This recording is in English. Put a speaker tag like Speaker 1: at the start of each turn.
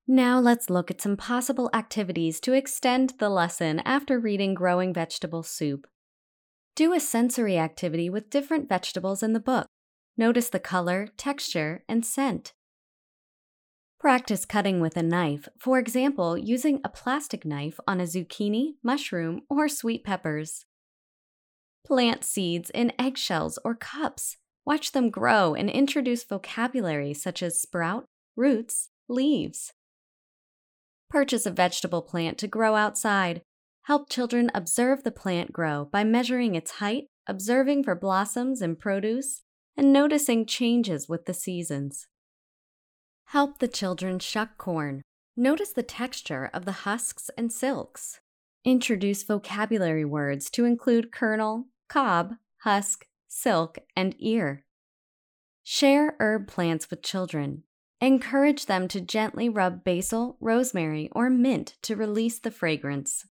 Speaker 1: Now let's look at some possible activities to extend the lesson after reading Growing Vegetable Soup. Do a sensory activity with different vegetables in the book. Notice the color, texture, and scent. Practice cutting with a knife, for example, using a plastic knife on a zucchini, mushroom, or sweet peppers. Plant seeds in eggshells or cups. Watch them grow and introduce vocabulary such as sprout, roots, leaves. Purchase a vegetable plant to grow outside. Help children observe the plant grow by measuring its height, observing for blossoms and produce, and noticing changes with the seasons. Help the children shuck corn. Notice the texture of the husks and silks. Introduce vocabulary words to include kernel, cob, husk, silk, and ear. Share herb plants with children. Encourage them to gently rub basil, rosemary, or mint to release the fragrance.